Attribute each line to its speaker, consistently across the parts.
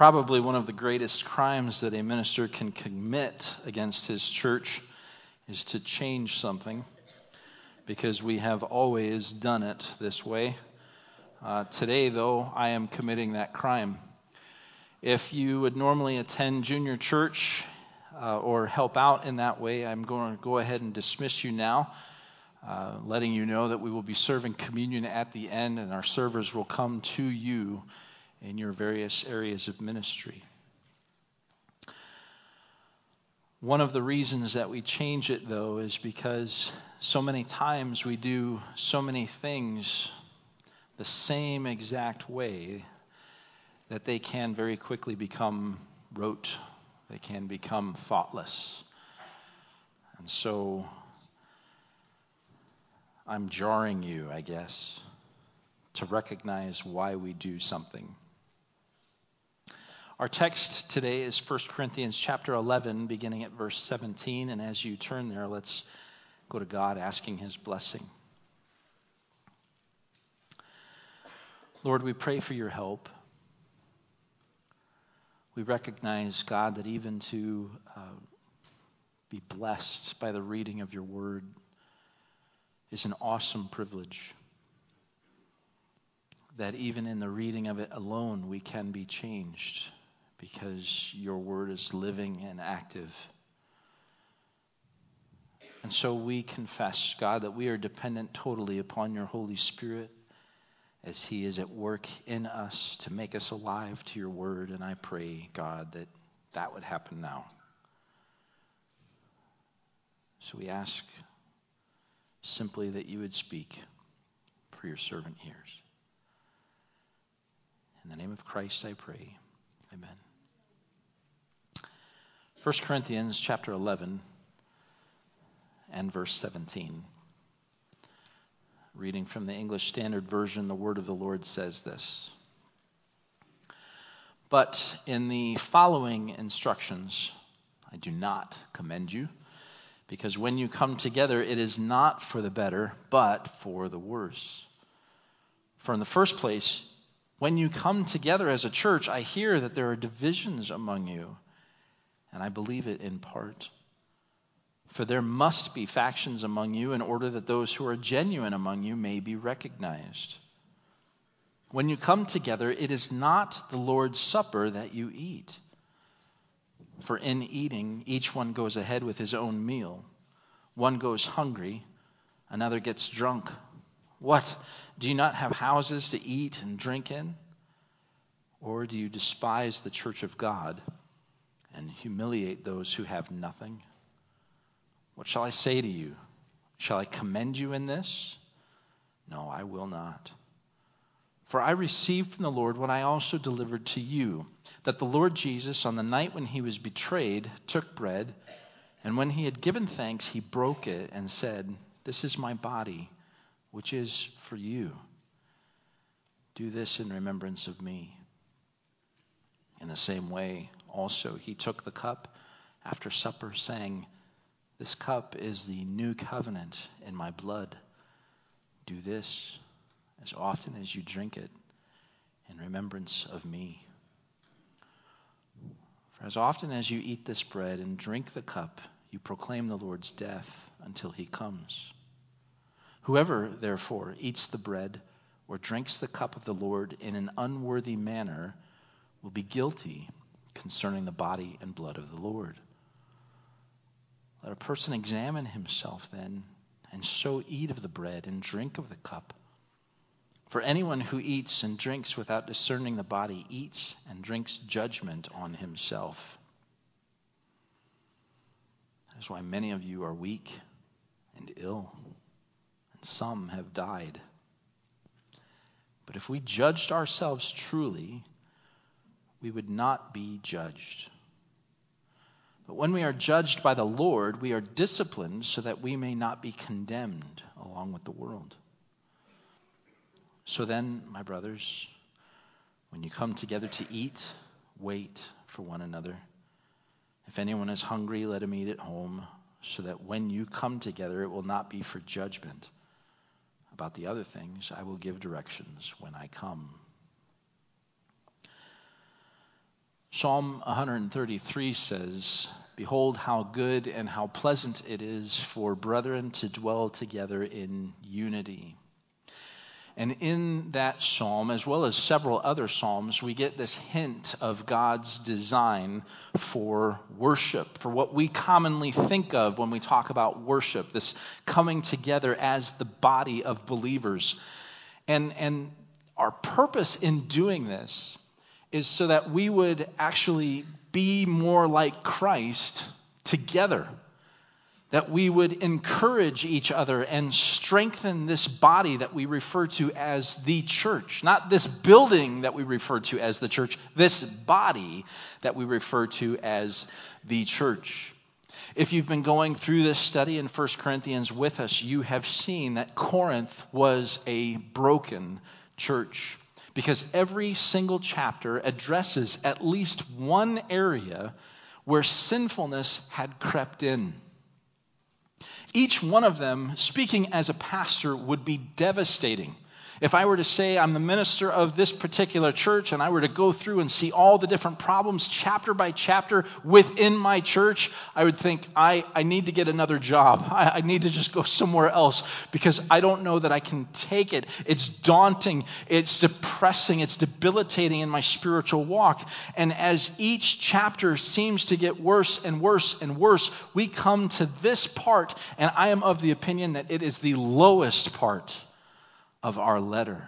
Speaker 1: Probably one of the greatest crimes that a minister can commit against his church is to change something, because we have always done it this way. Today, though, I am committing that crime. If you would normally attend junior church or help out in that way, I'm going to go ahead and dismiss you now, letting you know that we will be serving communion at the end, and our servers will come to you in your various areas of ministry. One of the reasons that we change it, though, is because so many times we do so many things the same exact way that they can very quickly become rote. They can become thoughtless. And so I'm jarring you, I guess, to recognize why we do something. Our text today is 1 Corinthians chapter 11, beginning at verse 17. And as you turn there, let's go to God asking his blessing. Lord, we pray for your help. We recognize, God, that even to be blessed by the reading of your word is an awesome privilege. That even in the reading of it alone, we can be changed, because your word is living and active. And so we confess, God, that we are dependent totally upon your Holy Spirit as he is at work in us to make us alive to your word. And I pray, God, that that would happen now. So we ask simply that you would speak, for your servant hears. In the name of Christ I pray. Amen. 1 Corinthians chapter 11 and verse 17. Reading from the English Standard Version, the word of the Lord says this: "But in the following instructions I do not commend you, because when you come together it is not for the better, but for the worse. For in the first place, when you come together as a church, I hear that there are divisions among you, and I believe it in part. For there must be factions among you in order that those who are genuine among you may be recognized. When you come together, it is not the Lord's Supper that you eat. For in eating, each one goes ahead with his own meal. One goes hungry, another gets drunk. What? Do you not have houses to eat and drink in? Or do you despise the church of God and humiliate those who have nothing? What shall I say to you? Shall I commend you in this? No, I will not. For I received from the Lord what I also delivered to you, that the Lord Jesus, on the night when he was betrayed, took bread, and when he had given thanks, he broke it and said, 'This is my body, which is for you. Do this in remembrance of me.' In the same way, also, he took the cup after supper, saying, 'This cup is the new covenant in my blood. Do this as often as you drink it in remembrance of me. For as often as you eat this bread and drink the cup, you proclaim the Lord's death until he comes. Whoever, therefore, eats the bread or drinks the cup of the Lord in an unworthy manner will be guilty concerning the body and blood of the Lord. Let a person examine himself then, and so eat of the bread and drink of the cup. For anyone who eats and drinks without discerning the body eats and drinks judgment on himself. That is why many of you are weak and ill, and some have died. But if we judged ourselves truly, we would not be judged. But when we are judged by the Lord, we are disciplined so that we may not be condemned along with the world. So then, my brothers, when you come together to eat, wait for one another. If anyone is hungry, let him eat at home, so that when you come together, it will not be for judgment. About the other things, I will give directions when I come." Psalm 133 says, "Behold how good and how pleasant it is for brethren to dwell together in unity." And in that psalm, as well as several other psalms, we get this hint of God's design for worship, for what we commonly think of when we talk about worship, this coming together as the body of believers. And our purpose in doing this is so that we would actually be more like Christ together. That we would encourage each other and strengthen this body that we refer to as the church. Not this building that we refer to as the church, this body that we refer to as the church. If you've been going through this study in 1 Corinthians with us, you have seen that Corinth was a broken church. Because every single chapter addresses at least one area where sinfulness had crept in. Each one of them, speaking as a pastor, would be devastating. If I were to say I'm the minister of this particular church and I were to go through and see all the different problems chapter by chapter within my church, I would think I need to get another job. I need to just go somewhere else because I don't know that I can take it. It's daunting. It's depressing. It's debilitating in my spiritual walk. And as each chapter seems to get worse and worse and worse, we come to this part, and I am of the opinion that it is the lowest part of our letter.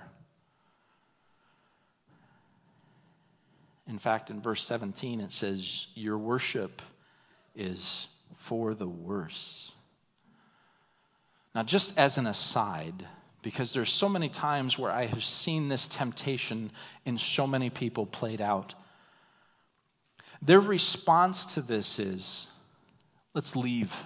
Speaker 1: In fact, in verse 17, it says, "Your worship is for the worse." Now, just as an aside, because there's so many times where I have seen this temptation in so many people played out, their response to this is, let's leave.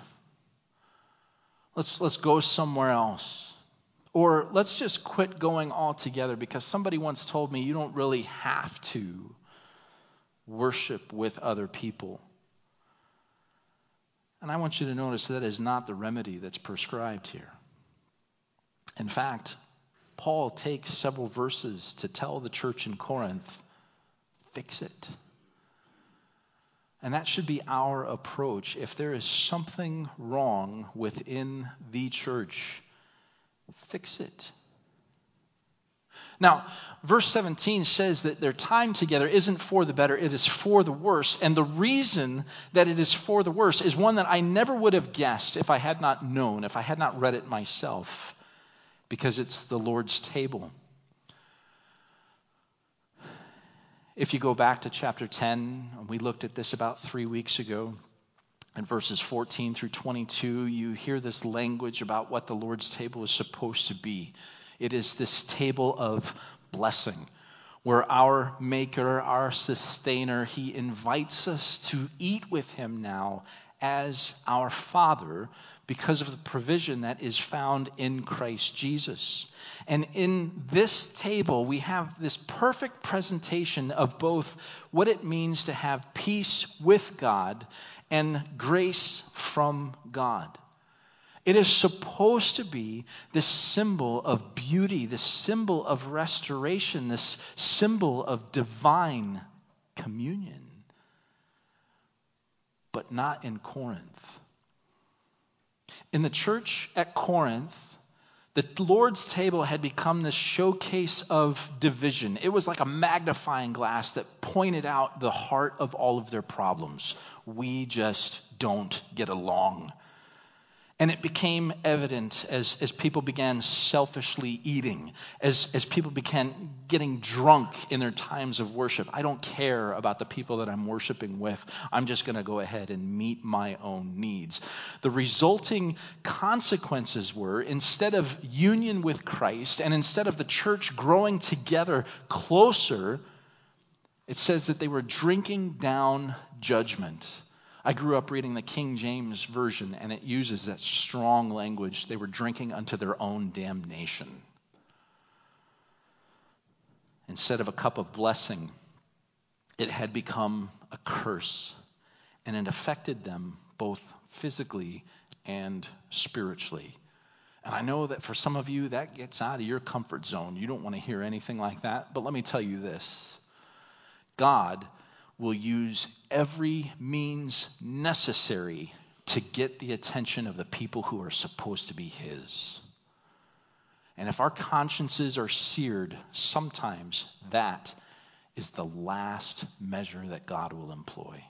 Speaker 1: Let's go somewhere else. Or let's just quit going altogether because somebody once told me you don't really have to worship with other people. And I want you to notice that is not the remedy that's prescribed here. In fact, Paul takes several verses to tell the church in Corinth, fix it. And that should be our approach. If there is something wrong within the church, fix it. Now, verse 17 says that their time together isn't for the better, it is for the worse. And the reason that it is for the worse is one that I never would have guessed if I had not known, if I had not read it myself, because it's the Lord's table. If you go back to chapter 10, we looked at this about 3 weeks ago. In verses 14 through 22, you hear this language about what the Lord's table is supposed to be. It is this table of blessing, where our Maker, our Sustainer, He invites us to eat with Him now as our Father because of the provision that is found in Christ Jesus. And in this table, we have this perfect presentation of both what it means to have peace with God and grace from God. It is supposed to be this symbol of beauty, this symbol of restoration, this symbol of divine communion. But not in Corinth. In the church at Corinth, the Lord's table had become this showcase of division. It was like a magnifying glass that pointed out the heart of all of their problems. We just don't get along. And it became evident as people began selfishly eating, as people began getting drunk in their times of worship. I don't care about the people that I'm worshiping with. I'm just going to go ahead and meet my own needs. The resulting consequences were, instead of union with Christ and instead of the church growing together closer, it says that they were drinking down judgment. I grew up reading the King James Version, and it uses that strong language. They were drinking unto their own damnation. Instead of a cup of blessing, it had become a curse, and it affected them both physically and spiritually. And I know that for some of you, that gets out of your comfort zone. You don't want to hear anything like that. But let me tell you this. God will use every means necessary to get the attention of the people who are supposed to be his. And if our consciences are seared, sometimes that is the last measure that God will employ.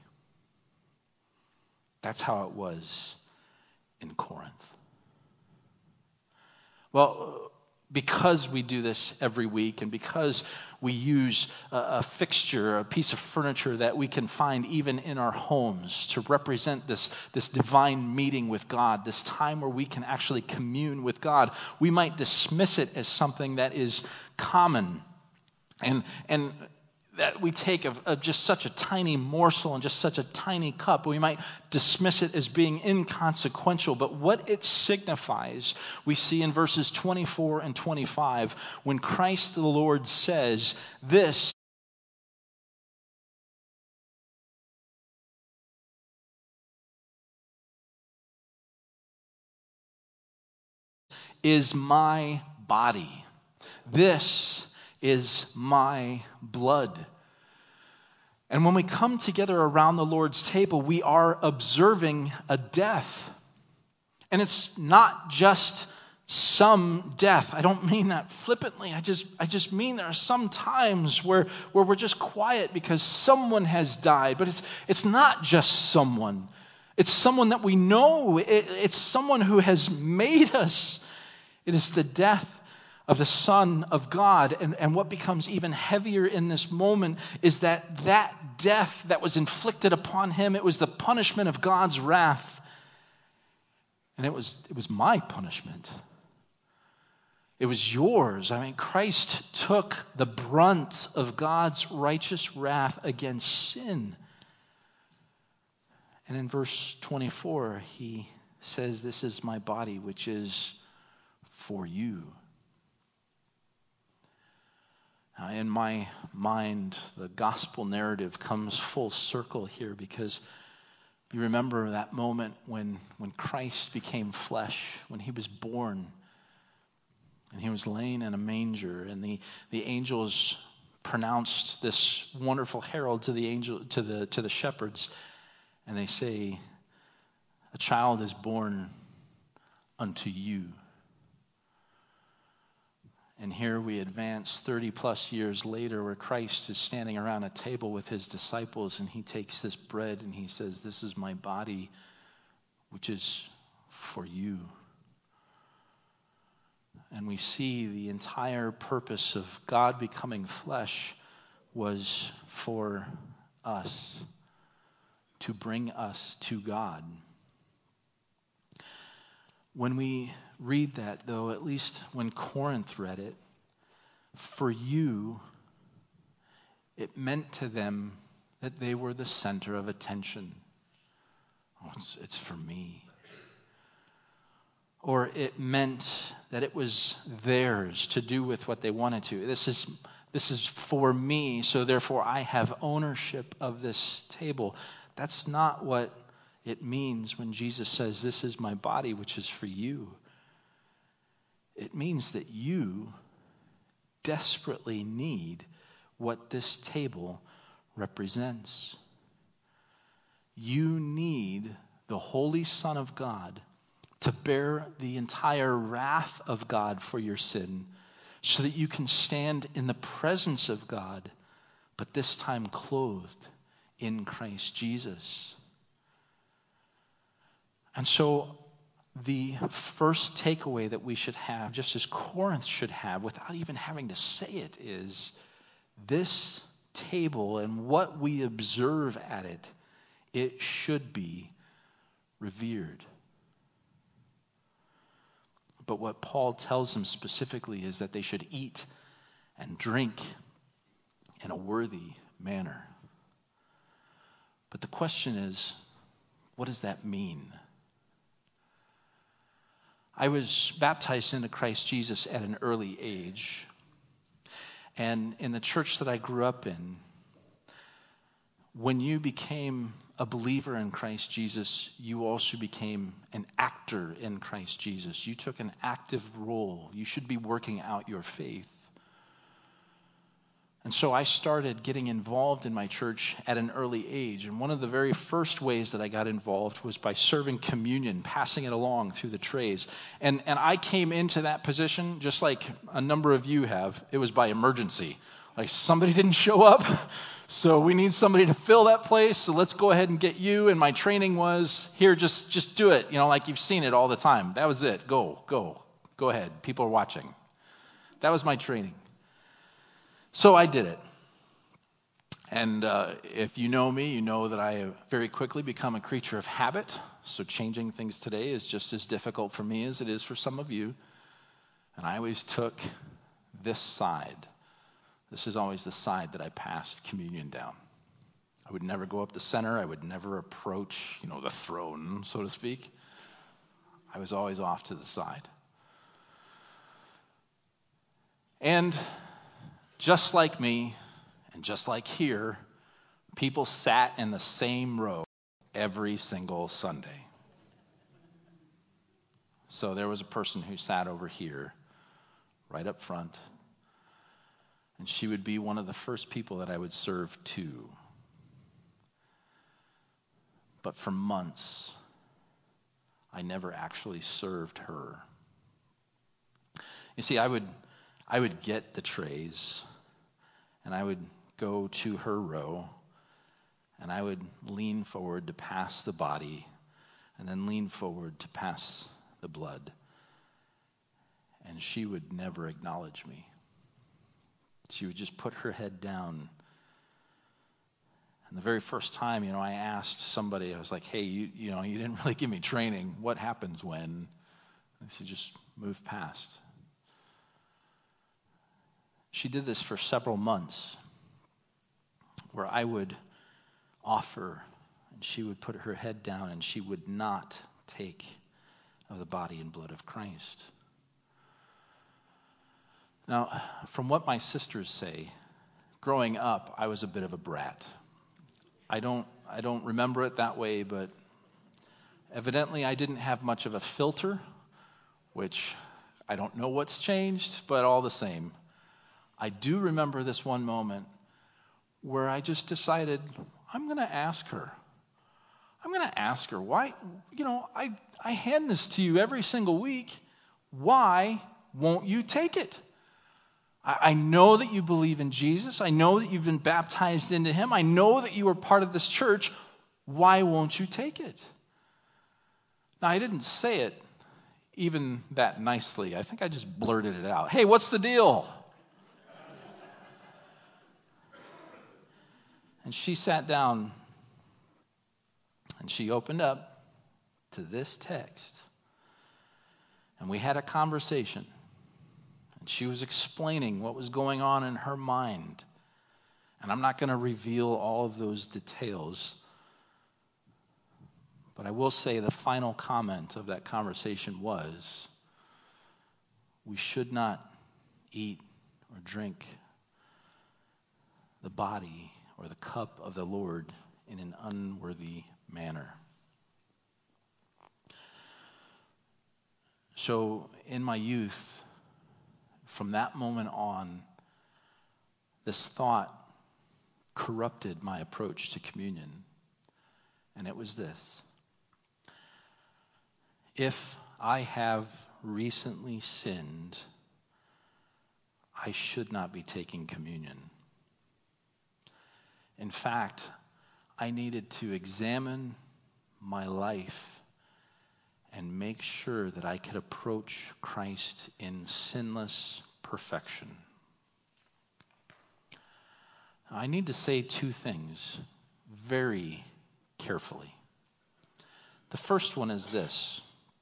Speaker 1: That's how it was in Corinth. Well, because we do this every week and because we use a fixture, a piece of furniture that we can find even in our homes to represent this divine meeting with God, this time where we can actually commune with God, we might dismiss it as something that is common and that we take of just such a tiny morsel and just such a tiny cup. We might dismiss it as being inconsequential, but what it signifies, we see in verses 24 and 25, when Christ the Lord says, "This is my body. This is my blood." And when we come together around the Lord's table, we are observing a death. And it's not just some death. I don't mean that flippantly. I just mean there are some times where we're just quiet because someone has died. But it's not just someone. It's someone that we know. It's someone who has made us. It is the death of the Son of God. And what becomes even heavier in this moment is that death that was inflicted upon him, it was the punishment of God's wrath. And it was my punishment. It was yours. I mean, Christ took the brunt of God's righteous wrath against sin. And in verse 24, he says, "This is my body, which is for you." Now, in my mind, the gospel narrative comes full circle here because you remember that moment when Christ became flesh, when he was born, and he was laying in a manger, and the angels pronounced this wonderful herald to the shepherds, and they say, "A child is born unto you." And here we advance 30 plus years later where Christ is standing around a table with his disciples, and he takes this bread and he says, "This is my body, which is for you." And we see the entire purpose of God becoming flesh was for us, to bring us to God. When we read that, though, at least when Corinth read it, for you, it meant to them that they were the center of attention. Oh, it's for me. Or it meant that it was theirs to do with what they wanted to. This is for me, so therefore I have ownership of this table. That's not what it means when Jesus says, "This is my body, which is for you." It means that you desperately need what this table represents. You need the Holy Son of God to bear the entire wrath of God for your sin so that you can stand in the presence of God, but this time clothed in Christ Jesus. And so the first takeaway that we should have, just as Corinth should have, without even having to say it, is this table and what we observe at it, it should be revered. But what Paul tells them specifically is that they should eat and drink in a worthy manner. But the question is, what does that mean? I was baptized into Christ Jesus at an early age. And in the church that I grew up in, when you became a believer in Christ Jesus, you also became an actor in Christ Jesus. You took an active role. You should be working out your faith. And so I started getting involved in my church at an early age. And one of the very first ways that I got involved was by serving communion, passing it along through the trays. And I came into that position just like a number of you have. It was by emergency. Like somebody didn't show up, so we need somebody to fill that place. So let's go ahead and get you. And my training was, here, just do it. Like you've seen it all the time. That was it. Go ahead. People are watching. That was my training. So I did it. And if you know me, you know that I have very quickly become a creature of habit. So changing things today is just as difficult for me as it is for some of you. And I always took this side. This is always the side that I passed communion down. I would never go up the center. I would never approach, the throne, so to speak. I was always off to the side. And just like me, and just like here, people sat in the same row every single Sunday. So there was a person who sat over here, right up front, and she would be one of the first people that I would serve to. But for months, I never actually served her. You see, I would get the trays, and I would go to her row, and I would lean forward to pass the body, and then lean forward to pass the blood. And she would never acknowledge me. She would just put her head down. And the very first time, I asked somebody, I was like, hey, you didn't really give me training. What happens when? And they said, just move past. She did this for several months, where I would offer, and she would put her head down, and she would not take of the body and blood of Christ. Now, from what my sisters say, growing up, I was a bit of a brat. I don't remember it that way, but evidently I didn't have much of a filter, which I don't know what's changed, but all the same. I do remember this one moment where I just decided, I'm going to ask her. Why, I hand this to you every single week. Why won't you take it? I know that you believe in Jesus. I know that you've been baptized into him. I know that you are part of this church. Why won't you take it? Now, I didn't say it even that nicely. I think I just blurted it out. Hey, what's the deal? And she sat down and she opened up to this text. And we had a conversation. And she was explaining what was going on in her mind. And I'm not going to reveal all of those details. But I will say the final comment of that conversation was, we should not eat or drink the body or the cup of the Lord in an unworthy manner. So in my youth, from that moment on, this thought corrupted my approach to communion. And it was this: if I have recently sinned, I should not be taking communion. In fact, I needed to examine my life and make sure that I could approach Christ in sinless perfection. I need to say two things very carefully. The first one is this: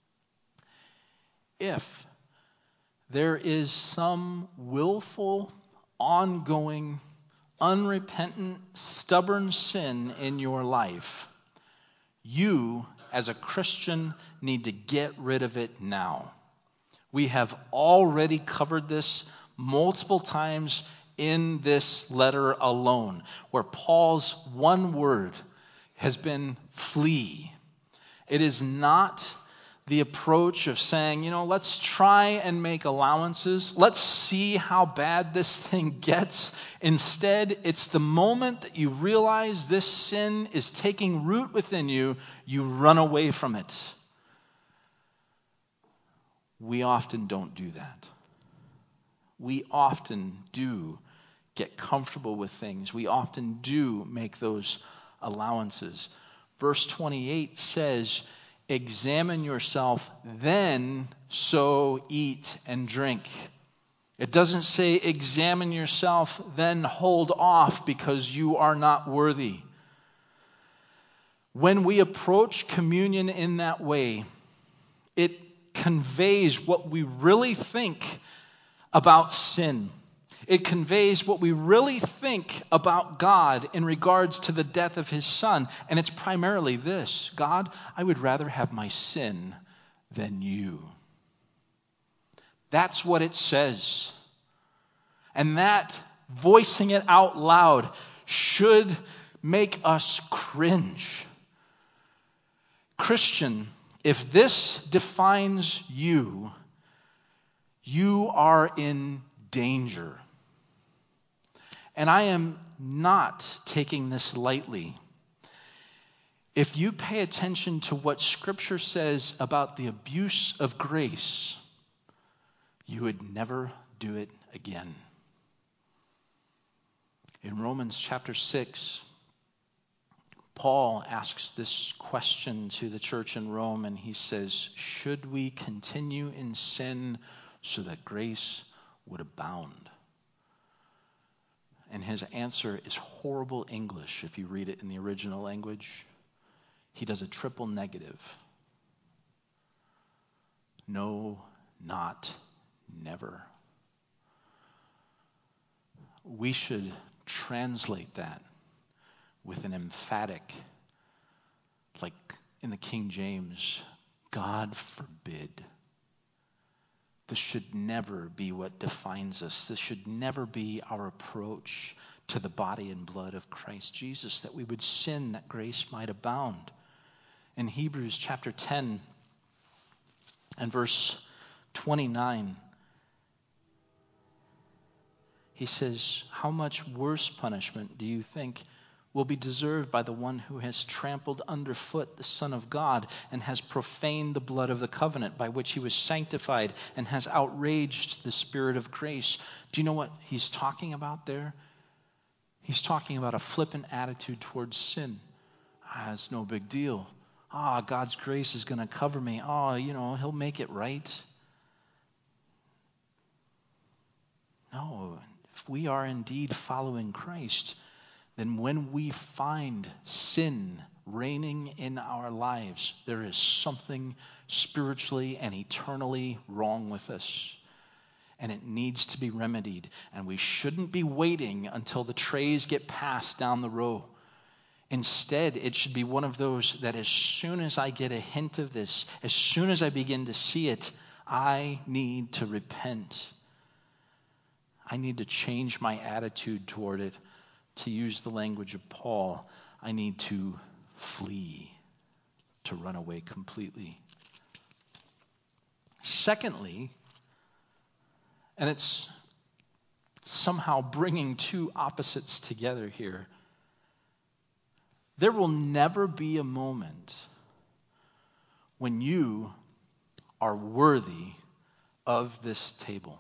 Speaker 1: if there is some willful, ongoing, unrepentant, stubborn sin in your life, you, as a Christian, need to get rid of it now. We have already covered this multiple times in this letter alone, where Paul's one word has been flee. It is not the approach of saying, let's try and make allowances. Let's see how bad this thing gets. Instead, it's the moment that you realize this sin is taking root within you, you run away from it. We often don't do that. We often do get comfortable with things. We often do make those allowances. Verse 28 says, examine yourself, then so eat and drink. It doesn't say examine yourself, then hold off because you are not worthy. When we approach communion in that way, it conveys what we really think about sin. It conveys what we really think about God in regards to the death of his son. And it's primarily this: God, I would rather have my sin than you. That's what it says. And that, voicing it out loud, should make us cringe. Christian, if this defines you, you are in danger. And I am not taking this lightly. If you pay attention to what Scripture says about the abuse of grace, you would never do it again. In Romans chapter 6, Paul asks this question to the church in Rome, and he says, should we continue in sin so that grace would abound? And his answer is horrible English if you read it in the original language. He does a triple negative. No, not, never. We should translate that with an emphatic, like in the King James, God forbid. This should never be what defines us. This should never be our approach to the body and blood of Christ Jesus, that we would sin that grace might abound. In Hebrews chapter 10 and verse 29, he says, how much worse punishment do you think will be deserved by the one who has trampled underfoot the Son of God and has profaned the blood of the covenant by which he was sanctified and has outraged the Spirit of grace? Do you know what he's talking about there? He's talking about a flippant attitude towards sin. It's no big deal. God's grace is going to cover me. He'll make it right. No, if we are indeed following Christ, then when we find sin reigning in our lives, there is something spiritually and eternally wrong with us. And it needs to be remedied. And we shouldn't be waiting until the trays get passed down the row. Instead, it should be one of those that as soon as I get a hint of this, as soon as I begin to see it, I need to repent. I need to change my attitude toward it. To use the language of Paul, I need to flee, to run away completely. Secondly, and it's somehow bringing two opposites together here, there will never be a moment when you are worthy of this table.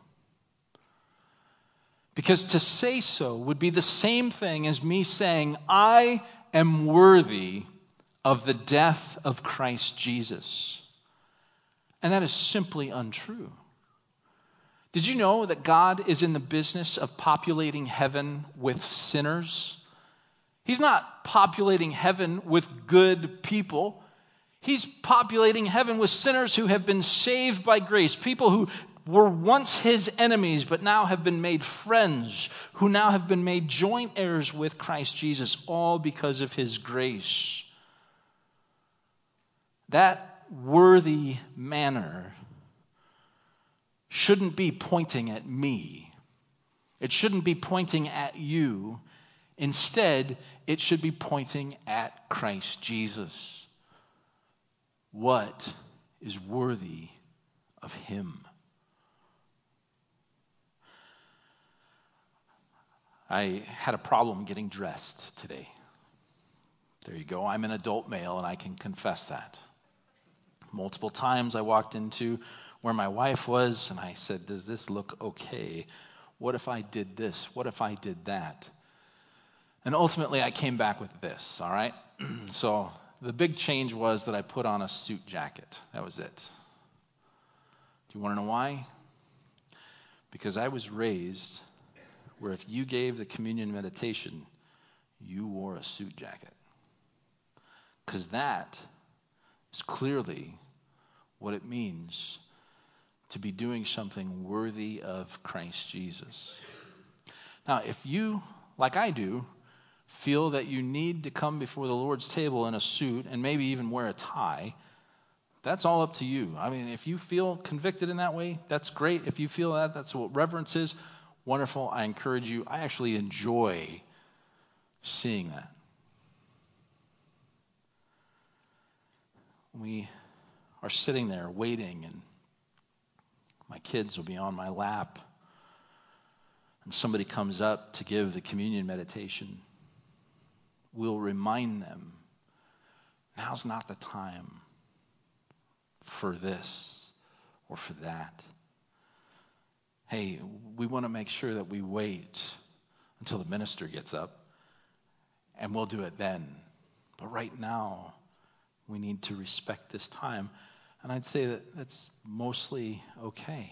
Speaker 1: Because to say so would be the same thing as me saying, I am worthy of the death of Christ Jesus. And that is simply untrue. Did you know that God is in the business of populating heaven with sinners? He's not populating heaven with good people. He's populating heaven with sinners who have been saved by grace, people who were once his enemies, but now have been made friends, who now have been made joint heirs with Christ Jesus, all because of his grace. That worthy manner shouldn't be pointing at me. It shouldn't be pointing at you. Instead, it should be pointing at Christ Jesus. What is worthy of him. I had a problem getting dressed today. There you go. I'm an adult male and I can confess that. Multiple times I walked into where my wife was and I said, does this look okay? What if I did this? What if I did that? And ultimately I came back with this, all right? So the big change was that I put on a suit jacket. That was it. Do you want to know why? Because I was raised where if you gave the communion meditation, you wore a suit jacket. Because that is clearly what it means to be doing something worthy of Christ Jesus. Now, if you, like I do, feel that you need to come before the Lord's table in a suit and maybe even wear a tie, that's all up to you. I mean, if you feel convicted in that way, that's great. If you feel that that's what reverence is, wonderful. I encourage you. I actually enjoy seeing that. We are sitting there waiting, and my kids will be on my lap, and somebody comes up to give the communion meditation. We'll remind them, now's not the time for this or for that. Hey, we want to make sure that we wait until the minister gets up, and we'll do it then. But right now, we need to respect this time. And I'd say that that's mostly okay.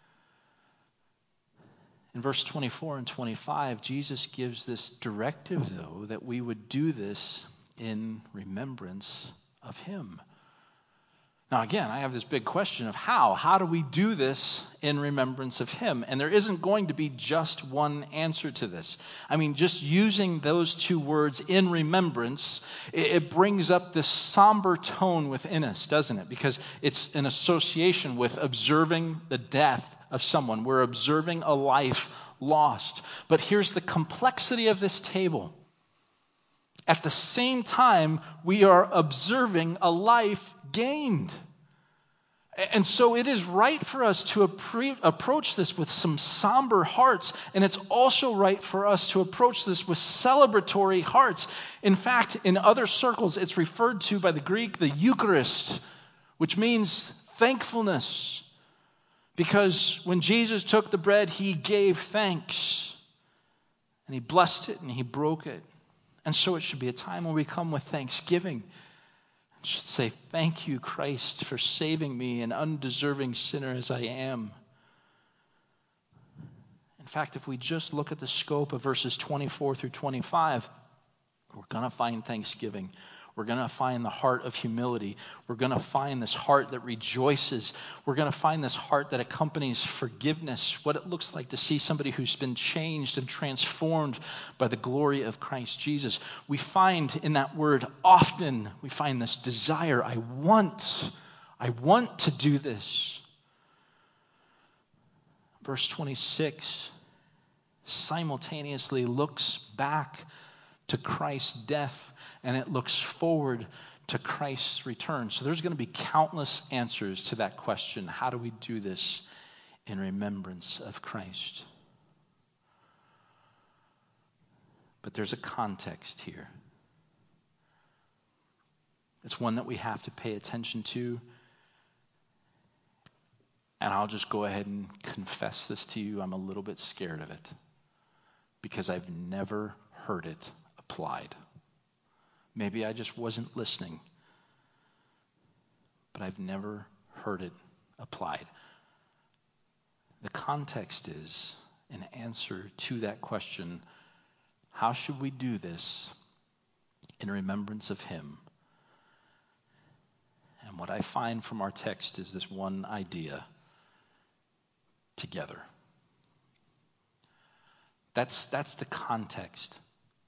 Speaker 1: In verse 24 and 25, Jesus gives this directive, though, that we would do this in remembrance of him. Now, again, I have this big question of how. How do we do this in remembrance of him? And there isn't going to be just one answer to this. I mean, just using those two words, in remembrance, it brings up this somber tone within us, doesn't it? Because it's an association with observing the death of someone. We're observing a life lost. But here's the complexity of this table. At the same time, we are observing a life gained. And so it is right for us to approach this with some somber hearts, and it's also right for us to approach this with celebratory hearts. In fact, in other circles, it's referred to by the Greek, the Eucharist, which means thankfulness. Because when Jesus took the bread, he gave thanks, and he blessed it, and he broke it. And so it should be a time when we come with thanksgiving. I should say, thank you, Christ, for saving me, an undeserving sinner as I am. In fact, if we just look at the scope of verses 24 through 25, we're going to find thanksgiving. We're going to find the heart of humility. We're going to find this heart that rejoices. We're going to find this heart that accompanies forgiveness, what it looks like to see somebody who's been changed and transformed by the glory of Christ Jesus. We find in that word often, we find this desire. I want to do this. Verse 26 simultaneously looks back to Christ's death, and it looks forward to Christ's return. So there's going to be countless answers to that question. How do we do this in remembrance of Christ? But there's a context here. It's one that we have to pay attention to. And I'll just go ahead and confess this to you. I'm a little bit scared of it because I've never heard it applied. Maybe I just wasn't listening, but I've never heard it applied. The context is an answer to that question: how should we do this in remembrance of him? And what I find from our text is this one idea: together. That's the context.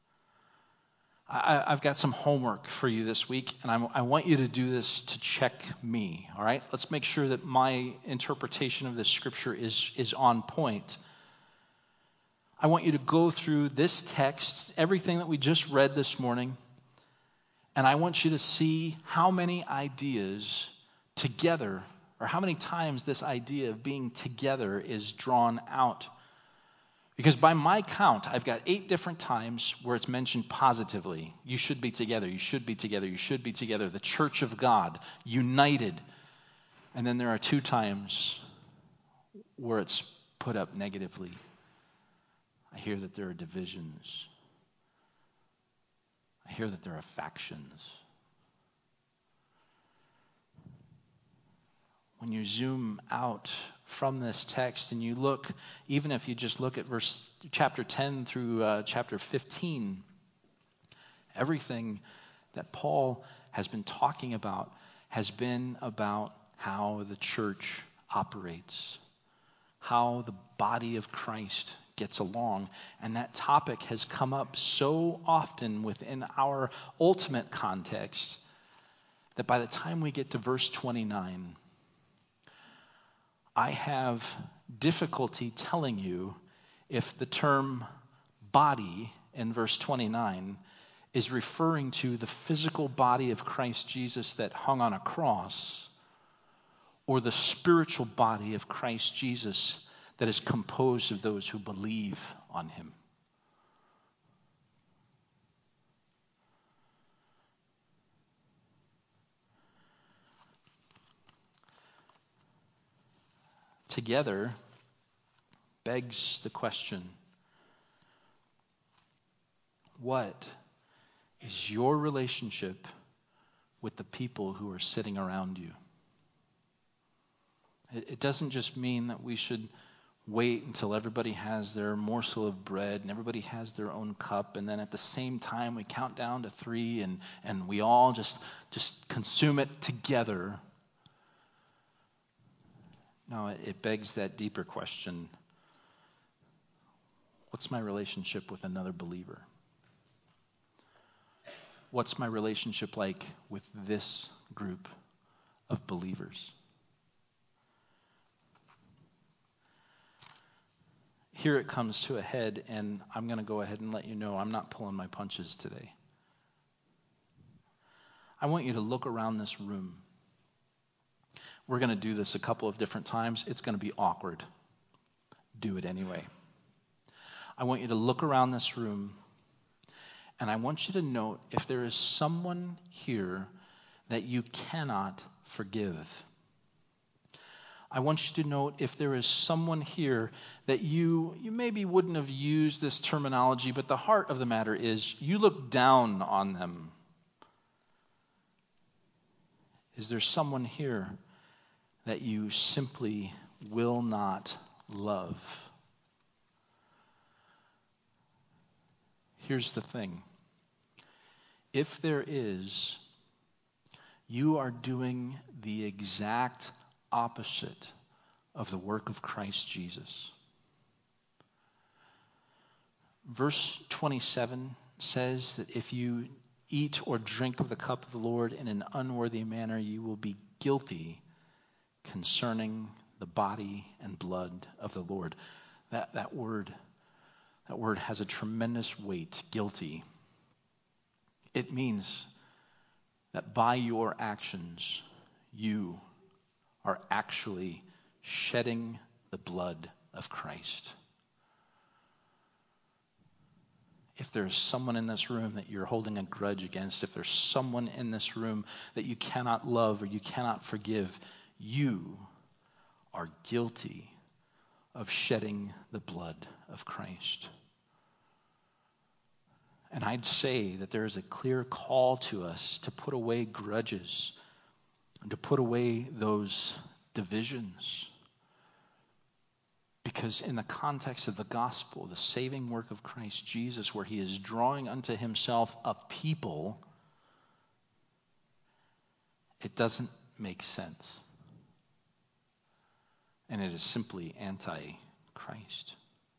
Speaker 1: I've got some homework for you this week, and I want you to do this to check me, all right? Let's make sure that my interpretation of this scripture is on point. I want you to go through this text, everything that we just read this morning, and I want you to see how many ideas together, or how many times this idea of being together is drawn out. Because by my count, I've got 8 different times where it's mentioned positively. You should be together, you should be together, you should be together. The church of God, united. And then there are 2 times where it's put up negatively. I hear that there are divisions. I hear that there are factions. When you zoom out from this text and you look, even if you just look at chapter 10 through chapter 15, everything that Paul has been talking about has been about how the church operates, how the body of Christ gets along. And that topic has come up so often within our ultimate context that by the time we get to verse 29, I have difficulty telling you if the term body in verse 29 is referring to the physical body of Christ Jesus that hung on a cross, or the spiritual body of Christ Jesus that is composed of those who believe on him. Together begs the question, what is your relationship with the people who are sitting around you? It doesn't just mean that we should wait until everybody has their morsel of bread and everybody has their own cup, and then at the same time we count down to 3 and we all just consume it together. No, it begs that deeper question. What's my relationship with another believer? What's my relationship like with this group of believers? Here it comes to a head, and I'm going to go ahead and let you know I'm not pulling my punches today. I want you to look around this room. We're going to do this a couple of different times. It's going to be awkward. Do it anyway. I want you to look around this room, and I want you to note if there is someone here that you cannot forgive. I want you to note if there is someone here that you maybe wouldn't have used this terminology, but the heart of the matter is you look down on them. Is there someone here that you simply will not love? Here's the thing. If there is, you are doing the exact opposite of the work of Christ Jesus. Verse 27 says that if you eat or drink of the cup of the Lord in an unworthy manner, you will be guilty concerning the body and blood of the Lord. That word has a tremendous weight, guilty. It means that by your actions, you are actually shedding the blood of Christ. If there's someone in this room that you're holding a grudge against, if there's someone in this room that you cannot love or you cannot forgive, you are guilty of shedding the blood of Christ. And I'd say that there is a clear call to us to put away grudges and to put away those divisions. Because in the context of the gospel, the saving work of Christ Jesus, where he is drawing unto himself a people, it doesn't make sense. And it is simply anti-Christ.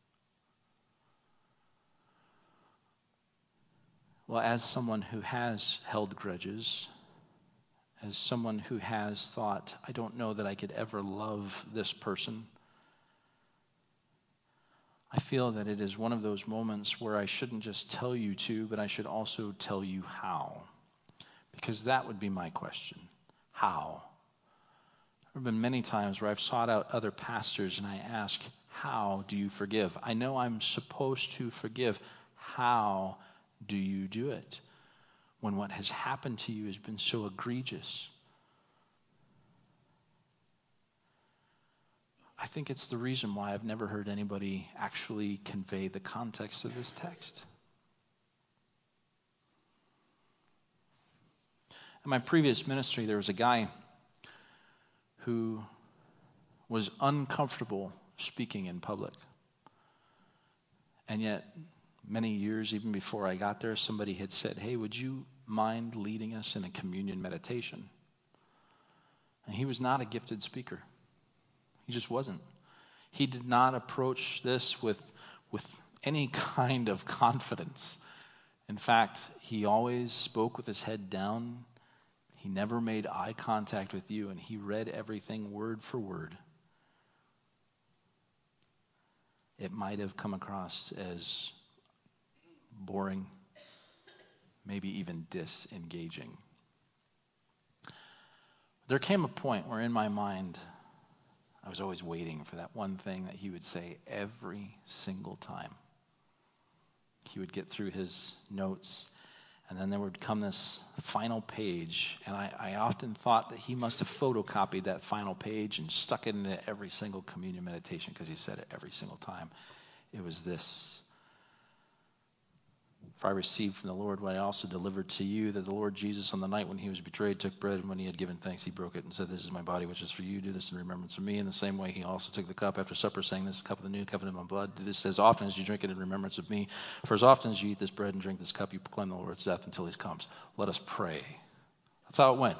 Speaker 1: Well, as someone who has held grudges, as someone who has thought, I don't know that I could ever love this person, I feel that it is one of those moments where I shouldn't just tell you to, but I should also tell you how. Because that would be my question. How? There have been many times where I've sought out other pastors and I ask, how do you forgive? I know I'm supposed to forgive. How do you do it when what has happened to you has been so egregious? I think it's the reason why I've never heard anybody actually convey the context of this text. In my previous ministry, there was a guy who was uncomfortable speaking in public. And yet, many years even before I got there, somebody had said, hey, would you mind leading us in a communion meditation? And he was not a gifted speaker. He just wasn't. He did not approach this with any kind of confidence. In fact, he always spoke with his head down. He never made eye contact with you, and he read everything word for word. It might have come across as boring, maybe even disengaging. There came a point where in my mind, I was always waiting for that one thing that he would say every single time. He would get through his notes, and then there would come this final page, and I often thought that he must have photocopied that final page and stuck it into every single communion meditation because he said it every single time. It was this. For I received from the Lord what I also delivered to you, that the Lord Jesus on the night when he was betrayed took bread, and when he had given thanks, he broke it and said, this is my body, which is for you. Do this in remembrance of me. In the same way, he also took the cup after supper, saying, this is the cup of the new covenant in my blood. Do this as often as you drink it in remembrance of me. For as often as you eat this bread and drink this cup, you proclaim the Lord's death until he comes. Let us pray. That's how it went.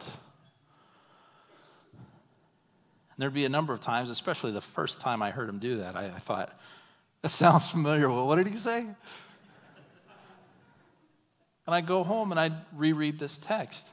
Speaker 1: And there'd be a number of times, especially the first time I heard him do that, I thought, that sounds familiar. Well, what did he say? And I'd go home and I'd reread this text.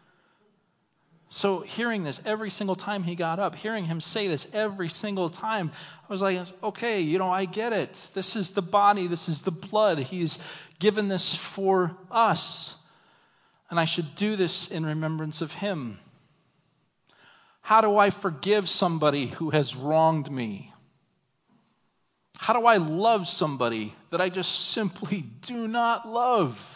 Speaker 1: So hearing this every single time he got up, hearing him say this every single time, I was like, okay, I get it. This is the body. This is the blood. He's given this for us. And I should do this in remembrance of him. How do I forgive somebody who has wronged me? How do I love somebody that I just simply do not love?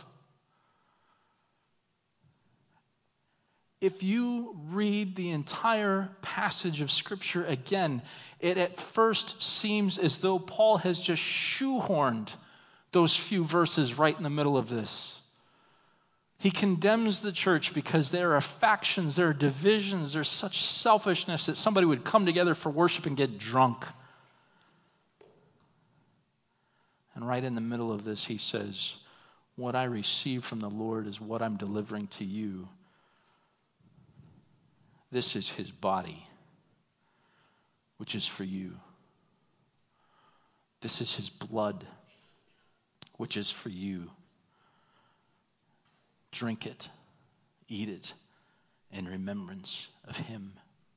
Speaker 1: If you read the entire passage of Scripture again, it at first seems as though Paul has just shoehorned those few verses right in the middle of this. He condemns the church because there are factions, there are divisions, there's such selfishness that somebody would come together for worship and get drunk. And right in the middle of this, he says, what I received from the Lord is what I'm delivering to you. This is his body, which is for you. This is his blood, which is for you. Drink it, eat it in remembrance of him.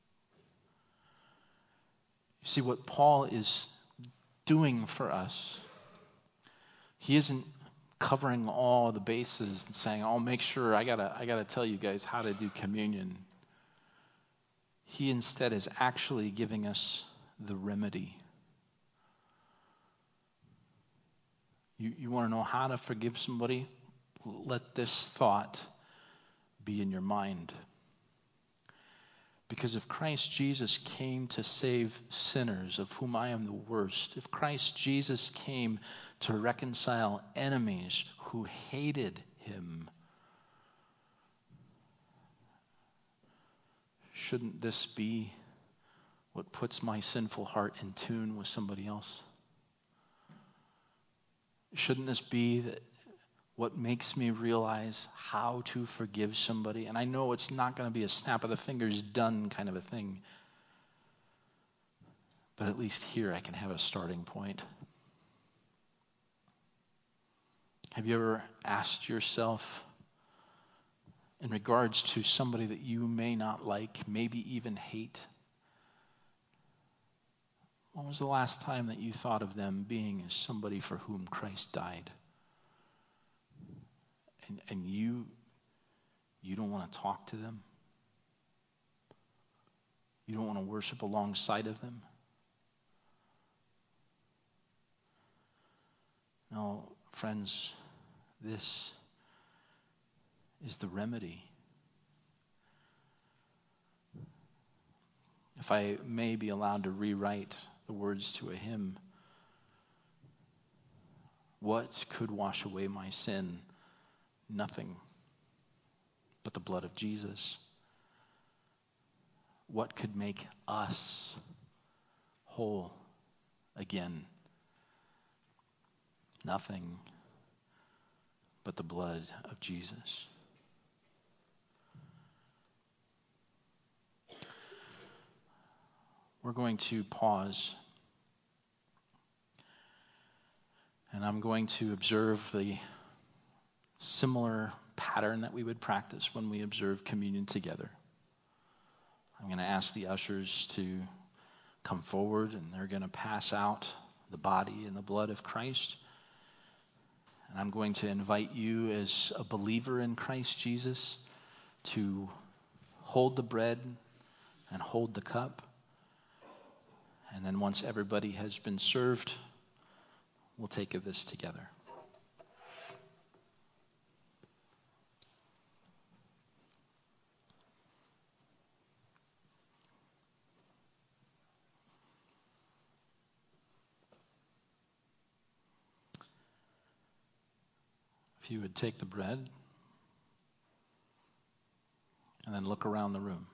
Speaker 1: You see what Paul is doing for us. He isn't covering all the bases and saying, "Oh, make sure I gotta tell you guys how to do communion." He instead is actually giving us the remedy. You want to know how to forgive somebody? Let this thought be in your mind. Because if Christ Jesus came to save sinners, of whom I am the worst, if Christ Jesus came to reconcile enemies who hated him, shouldn't this be what puts my sinful heart in tune with somebody else? Shouldn't this be what makes me realize how to forgive somebody? And I know it's not going to be a snap of the fingers done kind of a thing. But at least here I can have a starting point. Have you ever asked yourself, in regards to somebody that you may not like, maybe even hate, when was the last time that you thought of them being as somebody for whom Christ died? And you don't want to talk to them? You don't want to worship alongside of them. No, friends, this is the remedy. If I may be allowed to rewrite the words to a hymn, what could wash away my sin? Nothing but the blood of Jesus. What could make us whole again? Nothing but the blood of Jesus. We're going to pause, and I'm going to observe the similar pattern that we would practice when we observe communion together. I'm going to ask the ushers to come forward, and they're going to pass out the body and the blood of Christ. And I'm going to invite you as a believer in Christ Jesus to hold the bread and hold the cup. And then once everybody has been served, we'll take of this together. If you would take the bread and then look around the room.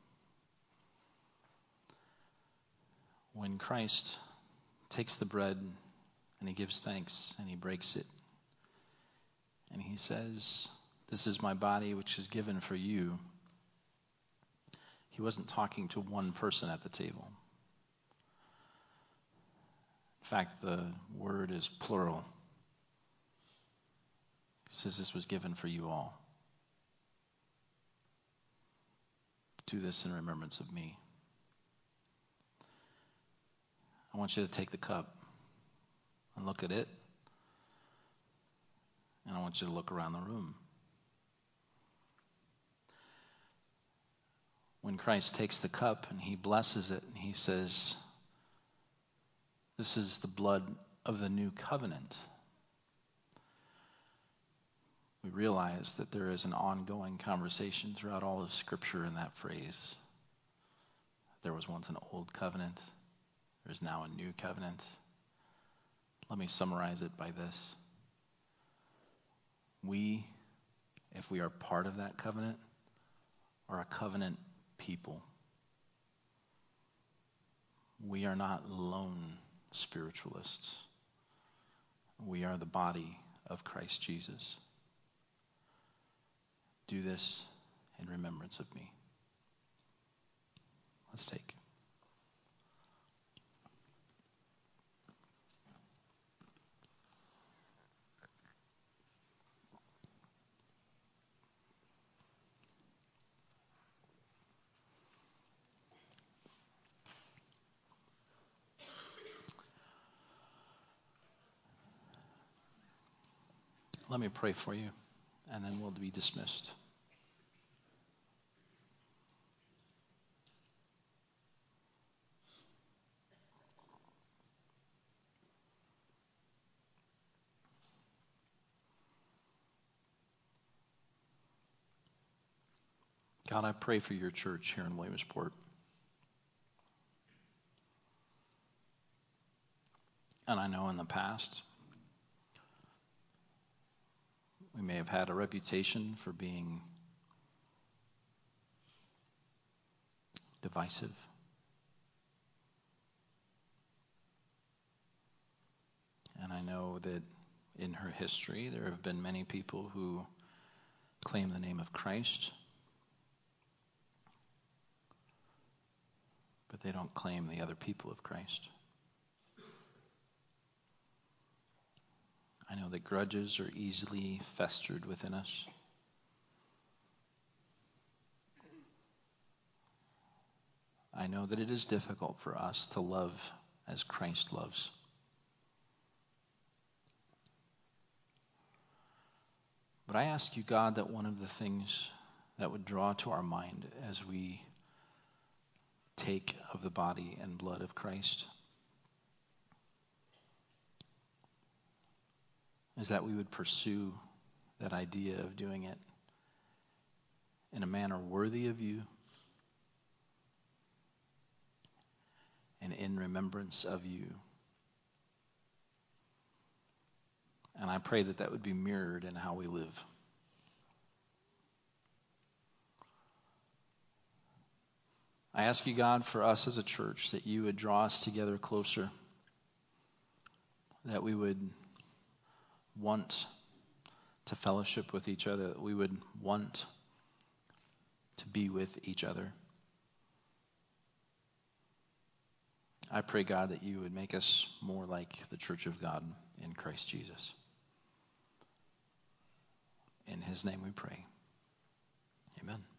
Speaker 1: When Christ takes the bread and he gives thanks and he breaks it and he says, "This is my body which is given for you," he wasn't talking to one person at the table. In fact, the word is plural. He says this was given for you all. Do this in remembrance of me. I want you to take the cup and look at it. And I want you to look around the room. When Christ takes the cup and he blesses it and he says, "This is the blood of the new covenant," we realize that there is an ongoing conversation throughout all of Scripture in that phrase. There was once an old covenant. There's now a new covenant. Let me summarize it by this. We, if we are part of that covenant, are a covenant people. We are not lone spiritualists. We are the body of Christ Jesus. Do this in remembrance of me. Let's take. Let me pray for you, and then we'll be dismissed. God, I pray for your church here in Williamsport. And I know in the past, we may have had a reputation for being divisive. And I know that in her history, there have been many people who claim the name of Christ, but they don't claim the other people of Christ. I know that grudges are easily festered within us. I know that it is difficult for us to love as Christ loves. But I ask you, God, that one of the things that would draw to our mind as we take of the body and blood of Christ is that we would pursue that idea of doing it in a manner worthy of you and in remembrance of you. And I pray that that would be mirrored in how we live. I ask you, God, for us as a church, that you would draw us together closer, that we would want to fellowship with each other, that we would want to be with each other. I pray, God, that you would make us more like the church of God in Christ Jesus. In his name we pray. Amen.